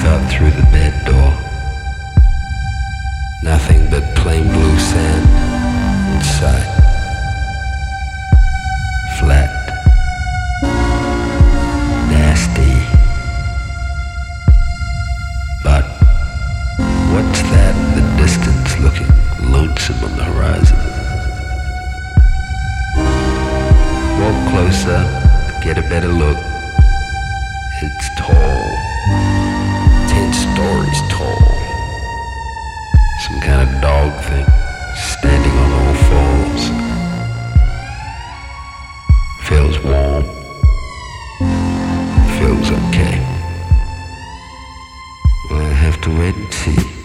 out through the bed door. Nothing but plain blue sand inside. Flat. Nasty. But what's that in the distance looking lonesome on the horizon? Walk closer, get a better look. It's tall. 10 stories tall. Some kind of dog thing, standing on all fours. Feels warm. Feels okay. Well, I have to wait and see.